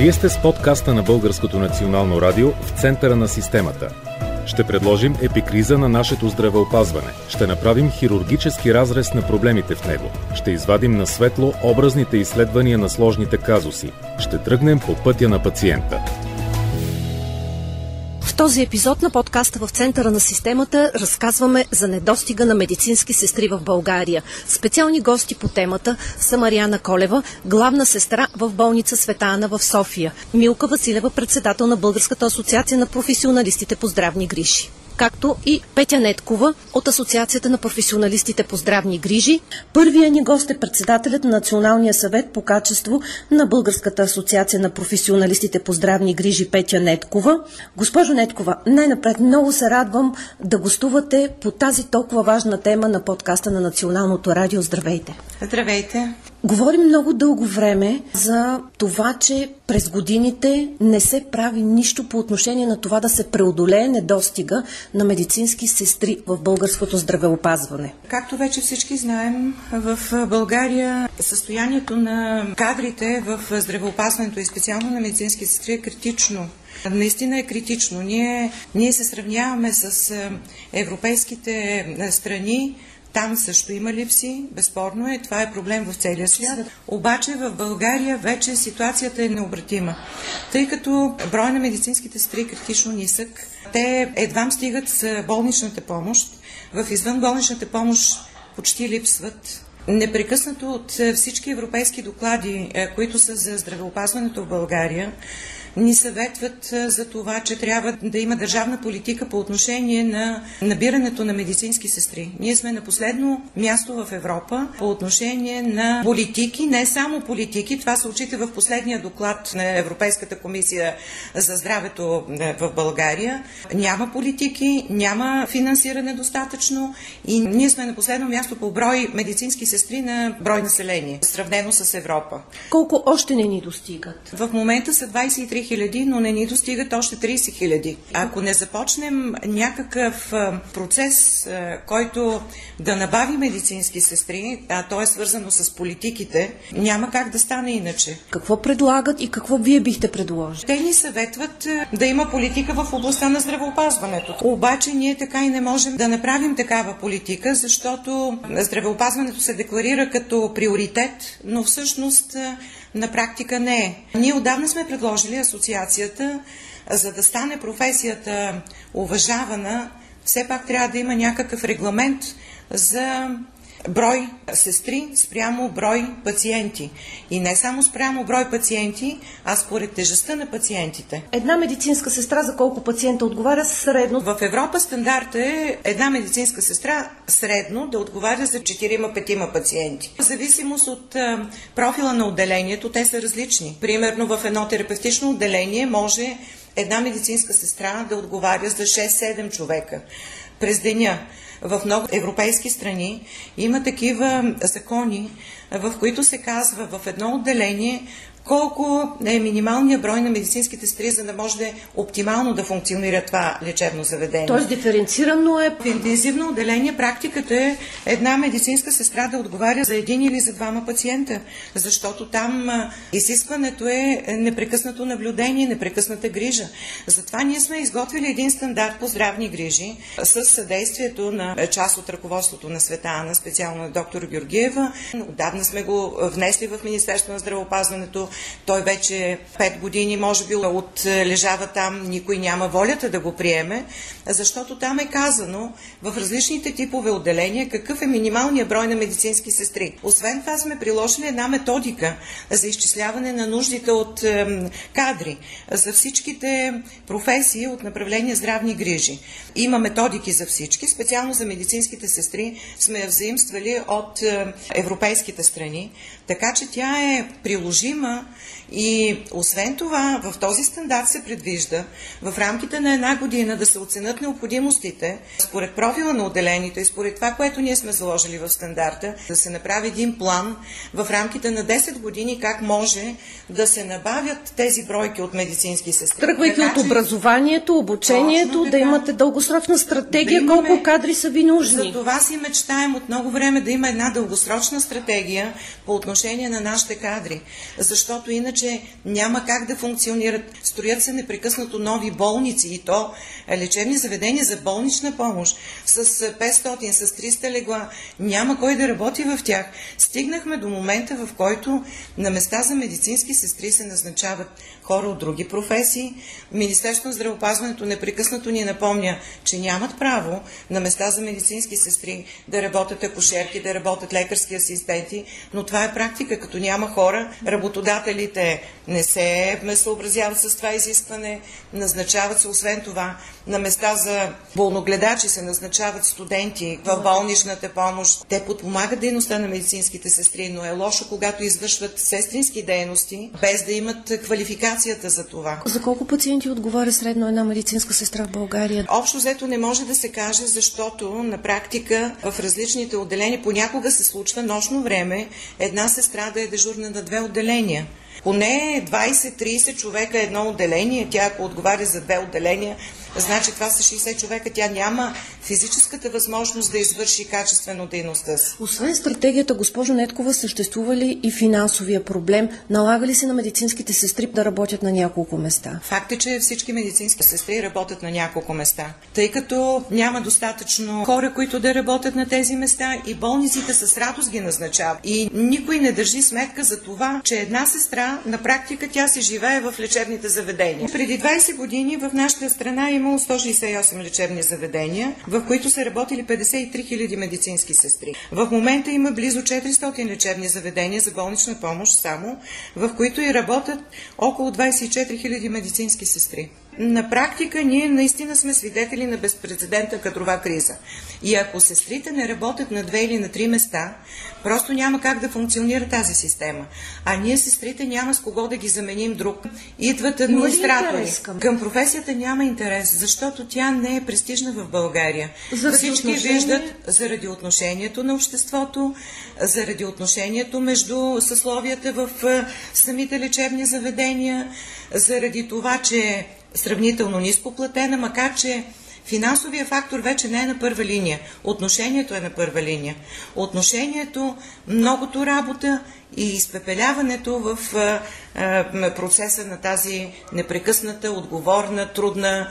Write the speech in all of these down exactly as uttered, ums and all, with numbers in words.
Вие сте с подкаста на Българското национално радио в центъра на системата. Ще предложим епикриза на нашето здравеопазване. Ще направим хирургически разрез на проблемите в него. Ще извадим на светло образните изследвания на сложните казуси. Ще тръгнем по пътя на пациента. В този епизод на подкаста в центъра на системата разказваме за недостига на медицински сестри в България. Специални гости по темата са Мариана Колева, главна сестра в болница Света Ана в София, Милка Василева, председател на Българската асоциация на професионалистите по здравни грижи, както и Петя Неткова от Асоциацията на професионалистите по здравни грижи. Първият ни гост е председателят на Националния съвет по качество на Българската асоциация на професионалистите по здравни грижи Петя Неткова. Госпожо Неткова, най-напред много се радвам да гостувате по тази толкова важна тема на подкаста на Националното радио. Здравейте! Здравейте! Говорим много дълго време за това, че през годините не се прави нищо по отношение на това да се преодолее недостига на медицински сестри в българското здравеопазване. Както вече всички знаем, в България състоянието на кадрите в здравеопазването и специално на медицински сестри е критично. Наистина е критично. Ние, ние се сравняваме с европейските страни. Там също има липси, безспорно е, това е проблем в целия свят. Обаче в България вече ситуацията е необратима, тъй като брой на медицинските сестри е критично нисък. Те едва стигат с болничната помощ, в извънболничната помощ почти липсват. Непрекъснато от всички европейски доклади, които са за здравеопазването в България, ни съветват за това, че трябва да има държавна политика по отношение на набирането на медицински сестри. Ние сме на последно място в Европа по отношение на политики, не само политики. Това се отчита в последния доклад на Европейската комисия за здравето в България. Няма политики, няма финансиране достатъчно и ние сме на последно място по брой медицински сестри на брой население, сравнено с Европа. Колко още не ни достигат? В момента са двадесет и три хиляди, но не ни достигат още тридесет хиляди. Ако не започнем някакъв процес, който да набави медицински сестри, а то е свързано с политиките, няма как да стане иначе. Какво предлагат и какво вие бихте предложили? Те ни съветват да има политика в областта на здравеопазването. Обаче ние така и не можем да направим такава политика, защото здравеопазването се декларира като приоритет, но всъщност на практика не е. Ние отдавна сме предложили асоциацията, за да стане професията уважавана, все пак трябва да има някакъв регламент за брой сестри спрямо брой пациенти. И не само спрямо брой пациенти, а според тежестта на пациентите. Една медицинска сестра за колко пациента отговаря средно? В Европа стандарт е една медицинска сестра средно да отговаря за четирима-петима пациенти. В зависимост от а, профила на отделението, те са различни. Примерно в едно терапевтично отделение може една медицинска сестра да отговаря за шест-седем човека през деня. В много европейски страни има такива закони, в които се казва в едно отделение колко е минималният брой на медицинските сестри, за да може да оптимално да функционира това лечебно заведение. Тоест диференцирано е. В интензивно отделение практиката е една медицинска сестра да отговаря за един или за двама пациента, защото там изискването е непрекъснато наблюдение, непрекъсната грижа. Затова ние сме изготвили един стандарт по здравни грижи с съдействието на част от ръководството на Света Ана, специално на доктор Георгиева. Отдавна сме го внесли в Министерството на здравеопазването. Той вече пет години, може би, отлежава там, никой няма волята да го приеме, защото там е казано в различните типове отделения какъв е минималният брой на медицински сестри. Освен това сме приложили една методика за изчисляване на нуждите от е, кадри за всичките професии от направление здравни грижи. Има методики за всички, специално за медицинските сестри сме я взаимствали от е, европейските страни, така че тя е приложима. И освен това, в този стандарт се предвижда в рамките на една година да се оценят необходимостите според профила на отделението и според това, което ние сме заложили в стандарта, да се направи един план в рамките на десет години как може да се набавят тези бройки от медицински сестри. Тръгвайки от образованието, обучението, да имате дългосрочна стратегия, да имаме, колко кадри са ви нужни. За това си мечтаем от много време да има една дългосрочна стратегия условия по отношение на нашите кадри, защото иначе няма как да функционират. Строят се непрекъснато нови болници и то лечебни заведения за болнична помощ с петстотин, с триста легла. Няма кой да работи в тях. Стигнахме до момента, в който на места за медицински сестри се назначават хора от други професии. Министерството на здравеопазването непрекъснато ни напомня, че нямат право на места за медицински сестри да работят акушерки, да работят лекарски асистенти, но това е практика. Като няма хора, работодателите не се съобразяват с това изискване, назначават се освен това на места за болногледачи се назначават студенти в болничната помощ. Те подпомагат дейността на медицинските сестри, но е лошо, когато извършват сестрински дейности, без да имат квалификацията за това. За колко пациенти отговаря средно една медицинска сестра в България? Общо взето не може да се каже, защото на практика в различните отделения понякога се случва нощно време една сестра да е дежурна на две отделения. Поне двайсет-трийсет човека едно отделение, тя ако отговаря за две отделения, значи това са шейсет човека, тя няма физическата възможност да извърши качествено дейността си. Освен стратегията, госпожо Неткова, съществува ли и финансовия проблем? Налага ли се на медицинските сестри да работят на няколко места? Факт е, че всички медицински сестри работят на няколко места, тъй като няма достатъчно хора, които да работят на тези места и болниците с радост ги назначават. И никой не държи сметка за това, че една сестра на практика тя си живее в лечебните заведения. Преди двайсет години в нашата страна е имало сто шейсет и осем лечебни заведения, в които са работили петдесет и три хиляди медицински сестри. В момента има близо четиристотин лечебни заведения за болнична помощ само, в които и работят около двайсет и четири хиляди медицински сестри. На практика ние наистина сме свидетели на безпрецедентна кадрова криза. И ако сестрите не работят на две или на три места, просто няма как да функционира тази система. А ние сестрите няма с кого да ги заменим друг. Идват администратори. Към... към професията няма интерес, защото тя не е престижна в България. Заради Всички отношение... виждат заради отношението на обществото, заради отношението между съсловията в самите лечебни заведения, заради това, че сравнително ниско платена, макар че финансовия фактор вече не е на първа линия. Отношението е на първа линия. Отношението, многото работа и изпепеляването в а, а, процеса на тази непрекъсната, отговорна, трудна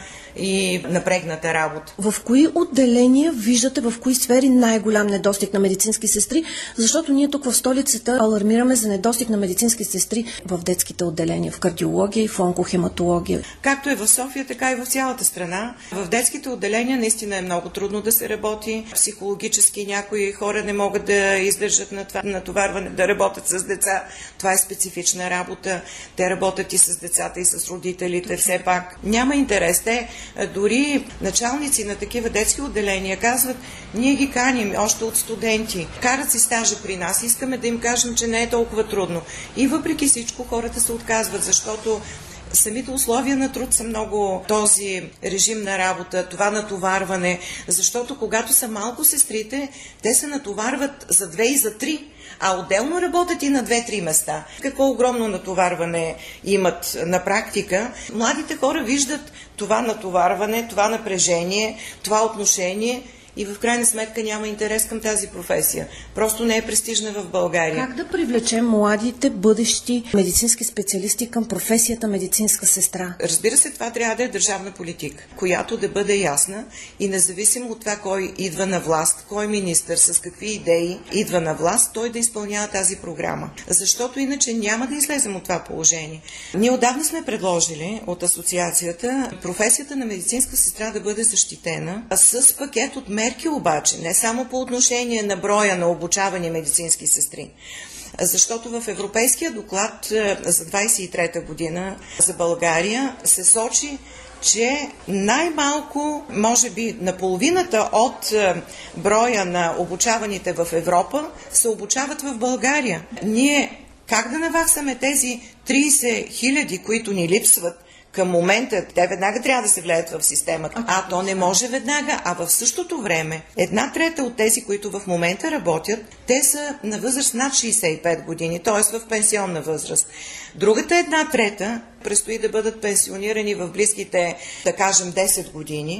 и напрегната работа. В кои отделения виждате, в кои сфери най-голям недостиг на медицински сестри? Защото ние тук в столицата алармираме за недостиг на медицински сестри в детските отделения, в кардиология и в онкохематология. Както е в София, така и в цялата страна. В детските отделения наистина е много трудно да се работи. Психологически някои хора не могат да издържат на това натоварване, да работят с деца. Това е специфична работа. Те работят и с децата, и с родителите. Все пак няма интерес. Те дори началници на такива детски отделения казват, ние ги каним още от студенти, карат си стажа при нас, искаме да им кажем, че не е толкова трудно. И въпреки всичко хората се отказват, защото самите условия на труд са много, този режим на работа, това натоварване, защото когато са малко сестрите, те се натоварват за две и за три, а отделно работят и на две-три места. Какво огромно натоварване имат на практика. Младите хора виждат това натоварване, това напрежение, това отношение и в крайна сметка няма интерес към тази професия. Просто не е престижна в България. Как да привлечем младите бъдещи медицински специалисти към професията медицинска сестра? Разбира се, това трябва да е държавна политика, която да бъде ясна и независимо от това кой идва на власт, кой министър, с какви идеи идва на власт, той да изпълнява тази програма. Защото иначе няма да излезем от това положение. Ние отдавна сме предложили от асоциацията професията на медицинска сестра да бъде защитена с пакет от мерки обаче, не само по отношение на броя на обучавани медицински сестри. Защото в Европейския доклад за двайсет и трета година за България се сочи, че най-малко, може би наполовината от броя на обучаваните в Европа се обучават в България. Ние как да наваксаме тези трийсет хиляди, които ни липсват? Към момента те веднага трябва да се влеят в системата. А то не може веднага, а в същото време една трета от тези, които в момента работят, те са на възраст над шейсет и пет години, т.е. в пенсионна възраст. Другата една трета предстои да бъдат пенсионирани в близките, да кажем, десет години.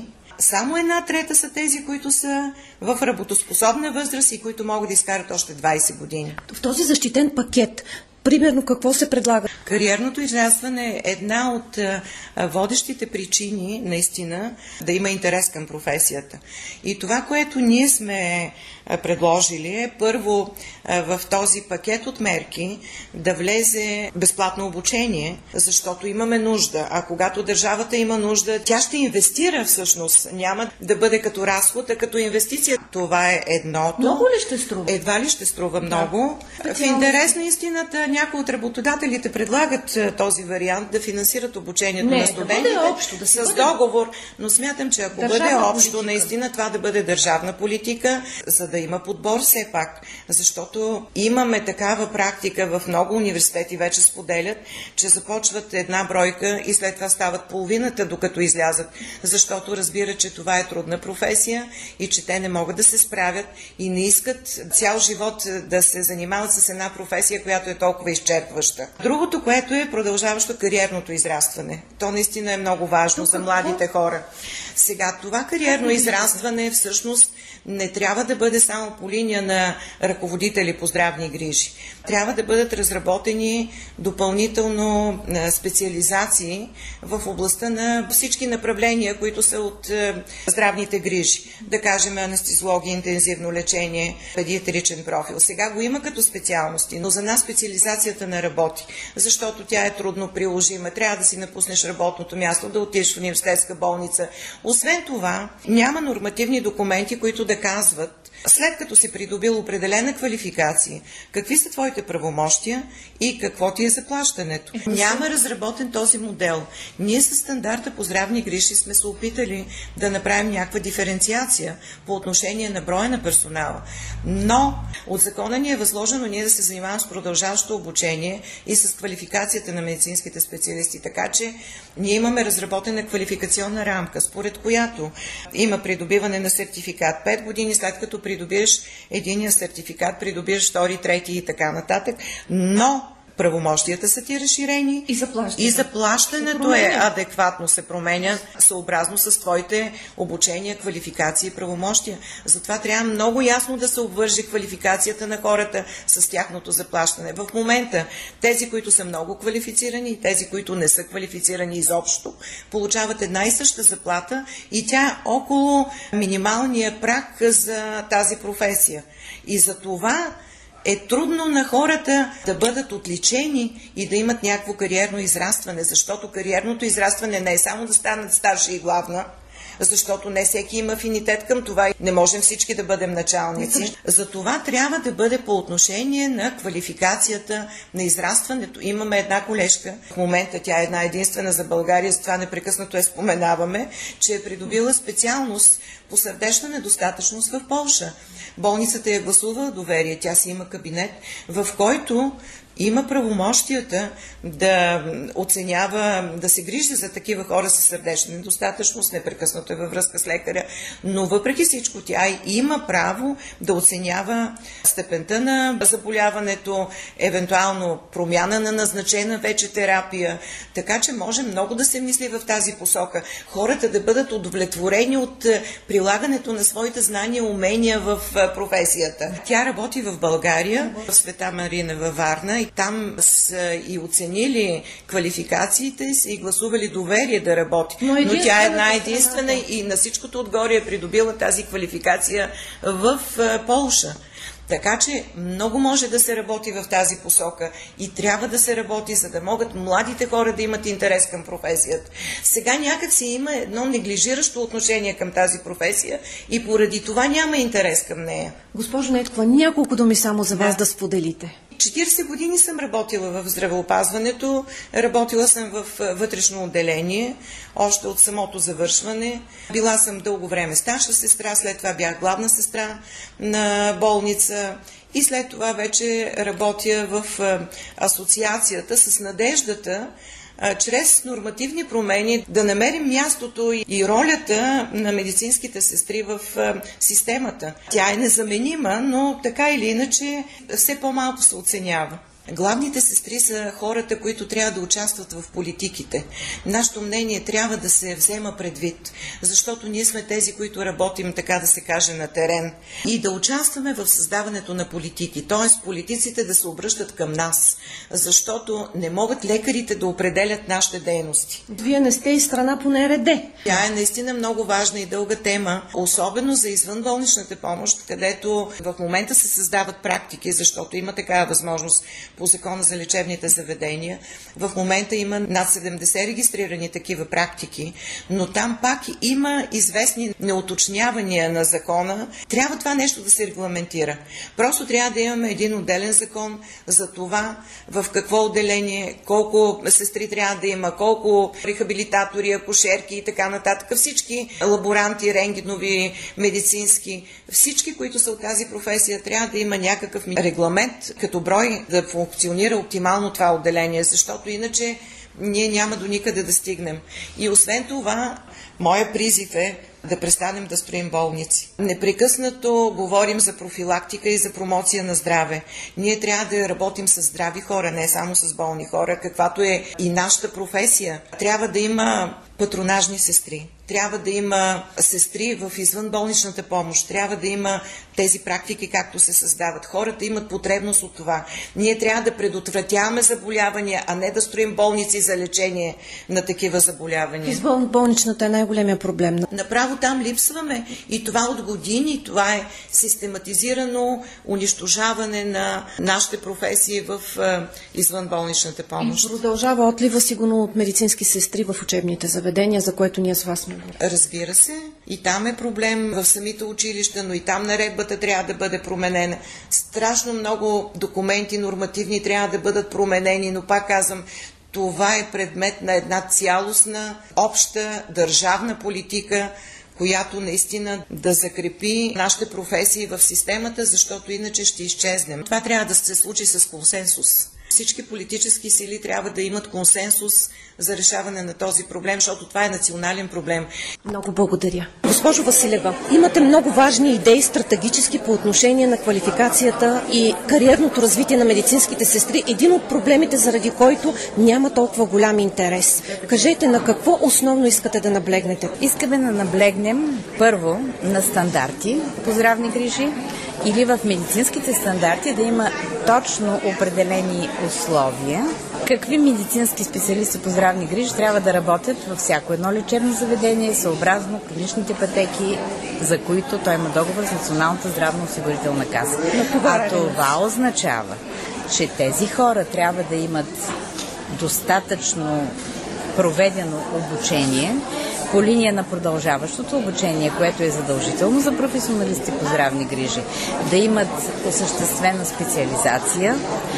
само една трета са тези, които са в работоспособна възраст и които могат да изкарат още двайсет години. В този защитен пакет, примерно, какво се предлага? Кариерното израстване е една от а, водещите причини, наистина, да има интерес към професията. И това, което ние сме а, предложили е, първо, а, в този пакет от мерки да влезе безплатно обучение, защото имаме нужда. А когато държавата има нужда, тя ще инвестира всъщност. Няма да бъде като разход, а като инвестиция. Това е едното. Много ли ще струва? Едва ли ще струва много. Да. В интерес на истината, някои от работодателите предлагат този вариант да финансират обучението Не, на студентите да общо, да с бъде... договор, но смятам, че ако държавна бъде общо, политика. наистина това да бъде държавна политика, за да има подбор все пак, защото имаме такава практика в много университети, вече споделят, че започват една бройка и след това стават половината, докато излязат, защото разбират, че това е трудна професия и че те не могат да се справят и не искат цял живот да се занимават с една професия, която е толкова изчерпваща. Другото, което е продължаващо кариерното израстване. То наистина е много важно за младите хора. Сега, това кариерно израстване всъщност не трябва да бъде само по линия на ръководители по здравни грижи. Трябва да бъдат разработени допълнително специализации в областта на всички направления, които са от здравните грижи. Да кажем анестезиология, интензивно лечение, педиатричен профил. Сега го има като специалности, но за нас специализацията не работи, защото тя е трудно приложима. Трябва да си напуснеш работното място, да отидеш в университетска болница. Освен това, няма нормативни документи, които да казват, след като си придобил определена квалификация, какви са твоите правомощия и какво ти е заплащането. Няма разработен този модел. Ние със стандарта по здравни грижи сме се опитали да направим някаква диференциация по отношение на броя на персонала. Но от закона ни е възложено ние да се занимаваме с продължаващо обучение и с квалификацията на медицинските специалисти. Така че ние имаме разработена квалификационна рамка, според която има придобиване на сертификат пет години, след като придобиеш единия сертификат, придобиеш втори, трети и така нататък, но правомощията са ти разширени и заплащането, и заплащането е адекватно, се променя съобразно с твоите обучения, квалификации и правомощия. Затова трябва много ясно да се обвърже квалификацията на хората с тяхното заплащане. В момента тези, които са много квалифицирани и тези, които не са квалифицирани изобщо, получават една и съща заплата и тя е около минималния праг за тази професия. И за това е трудно на хората да бъдат отличени и да имат някакво кариерно израстване, защото кариерното израстване не е само да станат старша и главна, защото не всеки има афинитет към това и не можем всички да бъдем началници. За това трябва да бъде по отношение на квалификацията, на израстването. Имаме една колежка, в момента тя е една единствена за България, затова непрекъснато я споменаваме, че е придобила специалност по сърдечна недостатъчност в Полша. Болницата я гласува доверие, тя си има кабинет, в който има правомощията да оценява, да се грижи за такива хора с сърдечна недостатъчност, непрекъснато е във връзка с лекаря, но въпреки всичко тя има право да оценява степента на заболяването, евентуално промяна на назначена вече терапия, така че може много да се мисли в тази посока. Хората да бъдат удовлетворени от прилагането на своите знания, умения в професията. Тя работи в България, в Света Марина във Варна, и там са и оценили квалификациите си и гласували доверие да работи. Но, Но тя е една единствена и на всичкото отгоре е придобила тази квалификация в Полша. Така че много може да се работи в тази посока и трябва да се работи, за да могат младите хора да имат интерес към професията. Сега някак си има едно неглижиращо отношение към тази професия и поради това няма интерес към нея. Госпожо Недкова, няколко думи само за вас да, да споделите. четирийсет години съм работила в здравеопазването, работила съм в вътрешно отделение, още от самото завършване. Била съм дълго време старша сестра, след това бях главна сестра на болница и след това вече работя в асоциацията с надеждата чрез нормативни промени да намерим мястото и ролята на медицинските сестри в системата. Тя е незаменима, но така или иначе все по-малко се оценява. Главните сестри са хората, които трябва да участват в политиките. Нашето мнение трябва да се взема предвид, защото ние сме тези, които работим, така да се каже, на терен и да участваме в създаването на политики, т.е. политиците да се обръщат към нас, защото не могат лекарите да определят нашите дейности. Вие не сте и страна по Н Р Д. Тя е наистина много важна и дълга тема, особено за извънболничната помощ, където в момента се създават практики, защото има такава възможност по Закона за лечебните заведения. В момента има над седемдесет регистрирани такива практики, но там пак има известни неуточнявания на закона. Трябва това нещо да се регламентира. Просто трябва да имаме един отделен закон за това в какво отделение, колко сестри трябва да има, колко рехабилитатори, акушерки и така нататък. Всички лаборанти, рентгенови, медицински, всички, които са от тази професия, трябва да има някакъв регламент като брой да функционира оптимално това отделение, защото иначе ние няма до никъде да стигнем. И освен това, моя призив е да престанем да строим болници. Непрекъснато говорим за профилактика и за промоция на здраве. Ние трябва да работим с здрави хора, не само с болни хора, каквато е и нашата професия. Трябва да има патронажни сестри. Трябва да има сестри в извънболничната помощ. Трябва да има тези практики, както се създават. Хората имат потребност от това. Ние трябва да предотвратяваме заболявания, а не да строим болници за лечение на такива заболявания. Извънболничната е най-големия проблем. Направо там липсваме и това от години. Това е систематизирано унищожаване на нашите професии в е, извънболничната помощ. И продължава отлива сигурно от медицински сестри в учебните заведения, за което ние с вас сме говорили. Разбира се. И там е проблем в самите училища, но и там наредбата трябва да бъде променена. Страшно много документи нормативни трябва да бъдат променени, но пак казвам, това е предмет на една цялостна, обща държавна политика, която наистина да закрепи нашите професии в системата, защото иначе ще изчезнем. Това трябва да се случи с консенсус. Всички политически сили трябва да имат консенсус за решаване на този проблем, защото това е национален проблем. Много благодаря. Госпожо Василева, имате много важни идеи стратегически по отношение на квалификацията и кариерното развитие на медицинските сестри. Един от проблемите, заради който няма толкова голям интерес. Кажете, на какво основно искате да наблегнете? Искаме да наблегнем първо на стандарти по здравни грижи или в медицинските стандарти да има точно определени условия. Какви медицински специалисти по здравни грижи трябва да работят във всяко едно лечебно заведение, съобразно клиничните пътеки, за които той има договор с Националната здравноосигурителна каса. А това означава, че тези хора трябва да имат достатъчно проведено обучение по линия на продължаващото обучение, което е задължително за професионалисти по здравни грижи, да имат осъществена специализация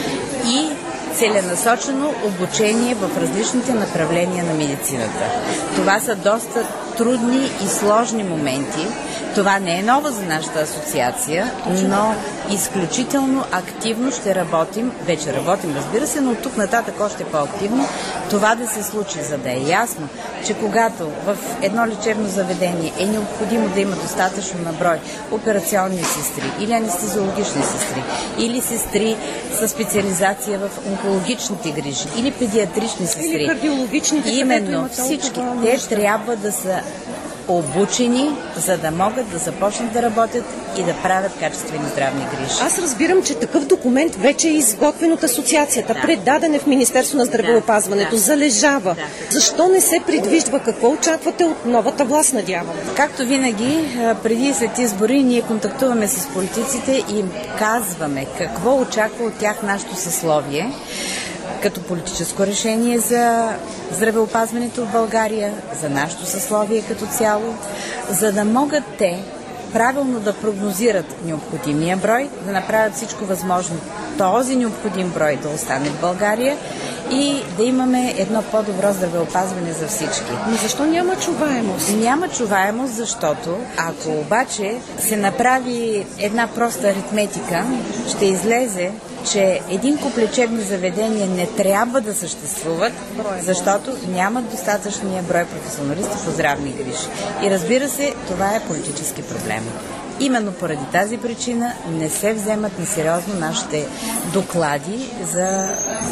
и целенасочено обучение в различните направления на медицината. Това са доста трудни и сложни моменти. Това не е ново за нашата асоциация, но изключително активно ще работим, вече работим, разбира се, но от тук нататък още по-активно, това да се случи, за да е ясно, че когато в едно лечебно заведение е необходимо да има достатъчно наброй операционни сестри или анестезиологични сестри, или сестри със специализация в онкологичните грижи, или педиатрични сестри, или кардиологичните, именно всички, те трябва да са обучени, за да могат да започнат да работят и да правят качествени здравни грижи. Аз разбирам, че такъв документ вече е изготвен от асоциацията, да. предаден е в Министерство на здравеопазването, да. залежава. Да. Защо не се придвижва? Какво очаквате от новата власт, надявам? Както винаги, преди и след избори ние контактуваме с политиците и им казваме какво очаква от тях нашето съсловие като политическо решение за здравеопазването в България, за нашето съсловие като цяло, за да могат те правилно да прогнозират необходимия брой, да направят всичко възможно този необходим брой да остане в България и да имаме едно по-добро здравеопазване за всички. Но защо няма чуваемост? Няма чуваемост, защото ако обаче се направи една проста аритметика, ще излезе, че един куп лечебни заведения не трябва да съществуват, защото нямат достатъчния брой професионалисти по здравни грижи. И разбира се, това е политически проблем. Именно поради тази причина не се вземат на сериозно нашите доклади за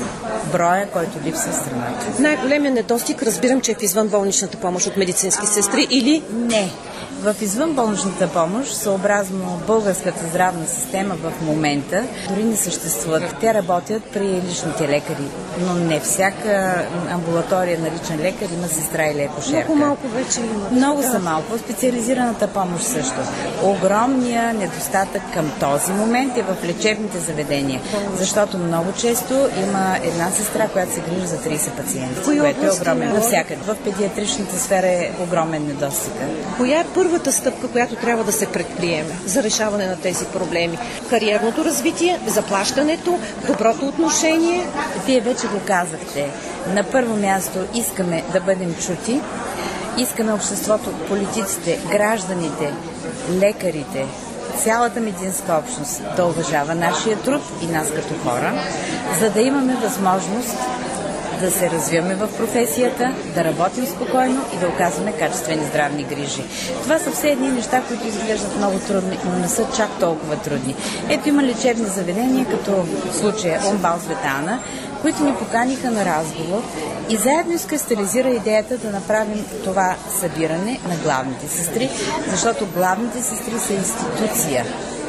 броя, който липсва в страната. Най-големият недостиг, разбирам, че е в извънболничната помощ от медицински сестри или? Не. В извънболничната помощ, съобразно българската здравна система в момента, дори не съществуват. Те работят при личните лекари, но не всяка амбулатория на личен лекар има сестра или акушерка. Много малко вече има. Много да. са малко. Специализираната помощ също. Огромният недостатък към този момент е в лечебните заведения, защото много често има една сестра, която се грижи за трийсет пациенти, което е огромен. Навсякъде. В педиатричната сфера е огромен недостиг. Коя е първата стъпка, която трябва да се предприеме за решаване на тези проблеми? Кариерното развитие, заплащането, доброто отношение? Вие вече го казахте. На първо място искаме да бъдем чути, искаме обществото, политиците, гражданите, лекарите, цялата медицинска общност да уважава нашия труд и нас като хора, за да имаме възможност да се развиваме в професията, да работим спокойно и да оказваме качествени здравни грижи. Това са все едни неща, които изглеждат много трудни, но не са чак толкова трудни. Ето има лечебни заведения, като в случая ОМБАЛ Света Ана, които ни поканиха на разговор и заедно изкристализира идеята да направим това събиране на главните сестри, защото главните сестри са институция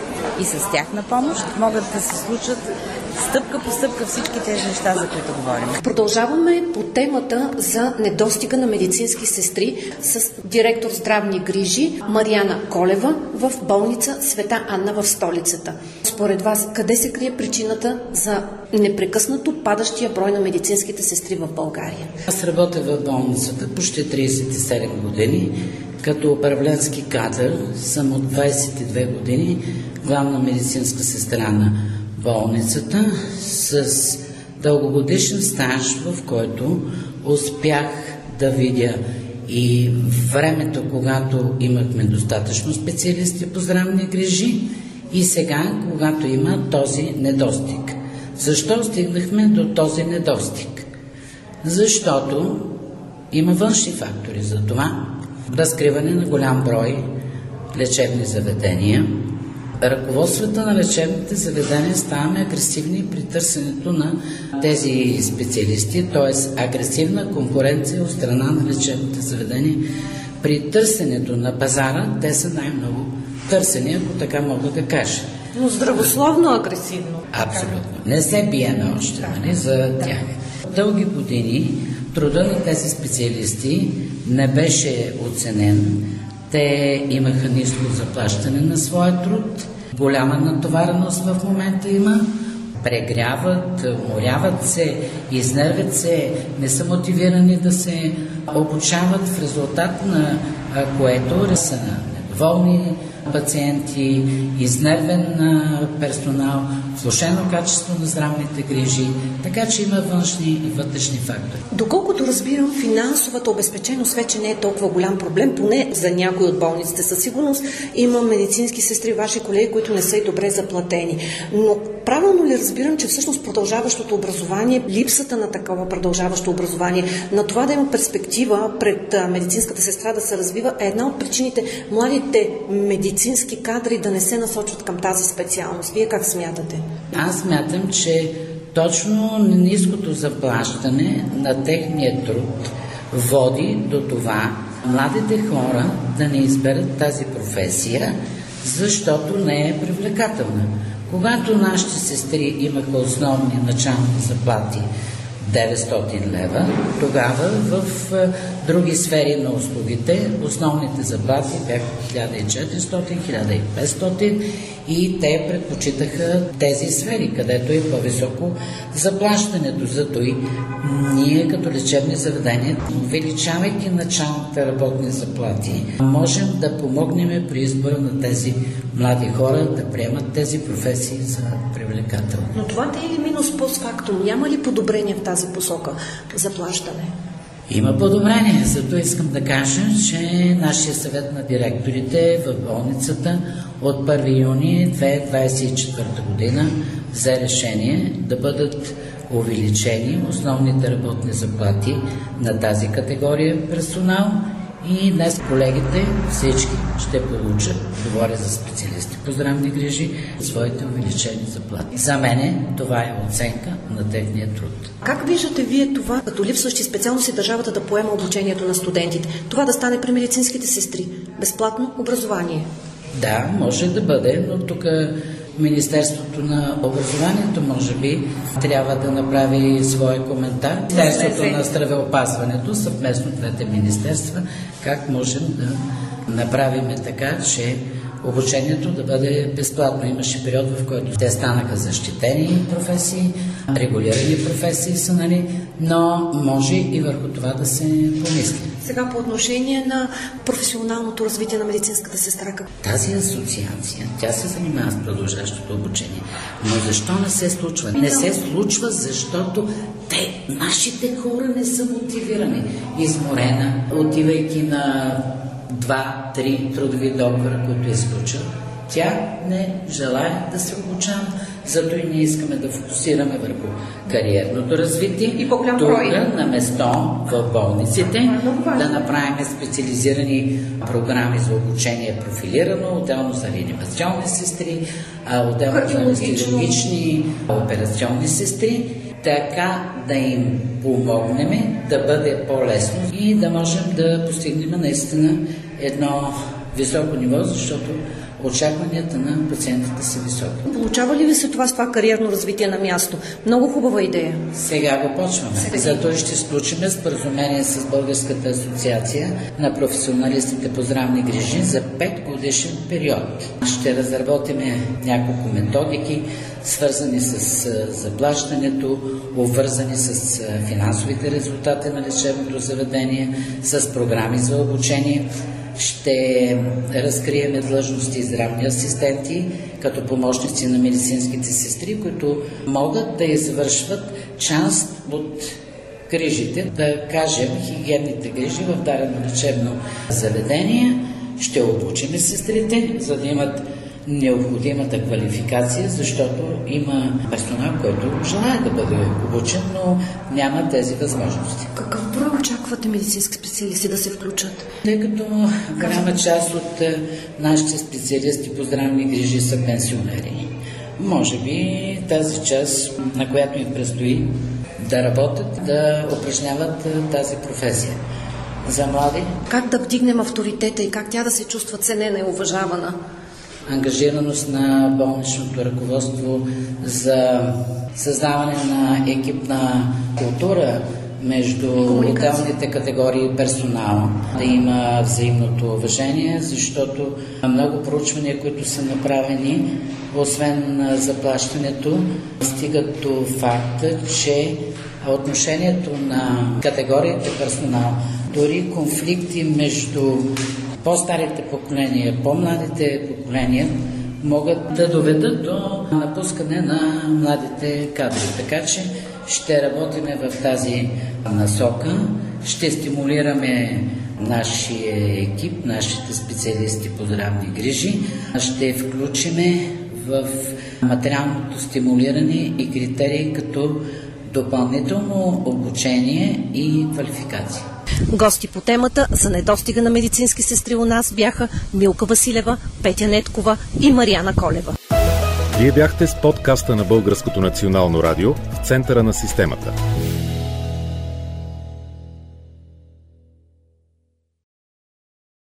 и с тяхна помощ могат да се случат стъпка по стъпка всички тези неща, за които говорим. Продължаваме по темата за недостига на медицински сестри с директор здравни грижи Мариана Колева в болница Света Анна в столицата. Според вас, къде се крие причината за непрекъснато падащия брой на медицинските сестри в България? Аз работя в болницата почти трийсет и седем години. Като управленски кадър съм от двайсет и две години главна медицинска сестра на болницата с дългогодишен стаж, в който успях да видя и времето, когато имахме достатъчно специалисти по здравни грижи и сега, когато има този недостиг. Защо стигнахме до този недостиг? Защото има външни фактори за това. Разкриване на голям брой лечебни заведения. Ръководствата на лечебните заведения ставаме агресивни при търсенето на тези специалисти, т.е. агресивна конкуренция от страна на лечебните заведения. При търсенето на пазара те са най-много търсени, ако така мога да кажа. Но здравословно агресивно. Абсолютно. Не се биеме още, нали, за тях. Дълги години труда на тези специалисти не беше оценен. Те имаха ниско заплащане на своя труд, голяма натовареност в момента има, прегряват, уморяват се, изнервят се, не са мотивирани да се обучават, в резултат на което са недоволни пациенти, изнервен персонал, влошено качество на здравните грижи, така че има външни и вътрешни фактори. Доколкото разбирам, финансовата обезпеченост вече не е толкова голям проблем, поне за някои от болниците. Със сигурност има медицински сестри, ваши колеги, които не са и добре заплатени. Но правилно ли разбирам, че всъщност продължаващото образование, липсата на такова продължаващо образование, на това да има перспектива пред медицинската сестра да се развива, е една от причините младите медицински кадри да не се насочват към тази специалност? Вие как смятате? Аз смятам, че точно ниското заплащане на техния труд води до това младите хора да не изберат тази професия, защото не е привлекателна. Когато нашите сестри имаха основни начални заплати деветстотин лева, тогава в други сфери на услугите основните заплати бяха хиляда и четиристотин - хиляда и петстотин и те предпочитаха тези сфери, където е по-високо заплащането. Зато и ние като лечебни заведения, увеличавайки началните работни заплати, можем да помогнем при избора на тези млади хора да приемат тези професии за привлекателни. Но това не е ли минус постфактум? Няма ли подобрение в тази посока за плащане? Има подобрение, зато искам да кажа, че нашия съвет на директорите в болницата от първи юни две хиляди двадесет и четвърта година взе решение да бъдат увеличени основните работни заплати на тази категория персонал и днес колегите всички ще получат, говоря за специалисти по здравни грижи, своите увеличени заплати. За мен това е оценка на техния труд. Как виждате вие това, като липсващи специалности държавата да поема обучението на студентите? Това да стане при медицинските сестри? Безплатно образование? Да, може да бъде, но тук Министерството на образованието може би трябва да направи свой коментар. Министерството на здравеопазването, съвместно двете министерства, как можем да направим така, че обучението да бъде безплатно. Имаше период, в който те станаха защитени професии, регулирани професии са, нали, но може и върху това да се помисли. Сега по отношение на професионалното развитие на медицинската сестра. Тази асоциация, тя се занимава с продължаващото обучение. Но защо не се случва? Не се случва, защото те, нашите хора не са мотивирани. Изморена, отивайки на два-три трудови договора, които изключат, тя не желая да се обучава. Зато и ние искаме да фокусираме върху кариерното развитие и по-голям тук брой на место в болниците, да направим специализирани програми за обучение профилирано, отделно за реанимационни сестри, отделно за анестезиологични операционни сестри, така да им помогнем да бъде по-лесно и да можем да постигнем наистина едно високо ниво, защото очакванията на пациентите са високи. Получава ли ви се това с това кариерно развитие на място? Много хубава идея. Сега го почваме. Сега. Зато ще сключим споразумение с Българската асоциация на професионалистите по здравни грижи за пет годишен период. Ще разработим няколко методики, свързани с заплащането, обвързани с финансовите резултати на лечебното заведение, с програми за обучение. Ще разкрием длъжности здравни асистенти като помощници на медицинските сестри, които могат да извършват част от грижите, да кажем хигиенните грижи в дадено лечебно заведение. Ще обучим сестрите, за да имат необходимата квалификация, защото има персонал, който желае да бъде обучен, но няма тези възможности. Какъв брой очаквате медицински специалисти да се включат? Тъй като голяма част от нашите специалисти по здравни грижи са пенсионери, може би тази част, на която им предстои да работят, да упражняват тази професия. За млади? Как да вдигнем авторитета и как тя да се чувства ценена и уважавана? Ангажираност на болничното ръководство за създаване на екипна култура между отделните категории персонал, да има взаимното уважение, защото много проучвания, които са направени, освен заплащането, стигат до факта, че отношението на категориите персонал, дори конфликти между по-старите поколения, по-младите поколения могат да доведат до напускане на младите кадри. Така че ще работиме в тази насока, ще стимулираме нашия екип, нашите специалисти по здравни грижи, ще включиме в материалното стимулиране и критерии като допълнително обучение и квалификация. Гости по темата за недостига на медицински сестри у нас бяха Милка Василева, Петя Неткова и Мариана Колева. Вие бяхте с подкаста на Българското национално радио в центъра на системата.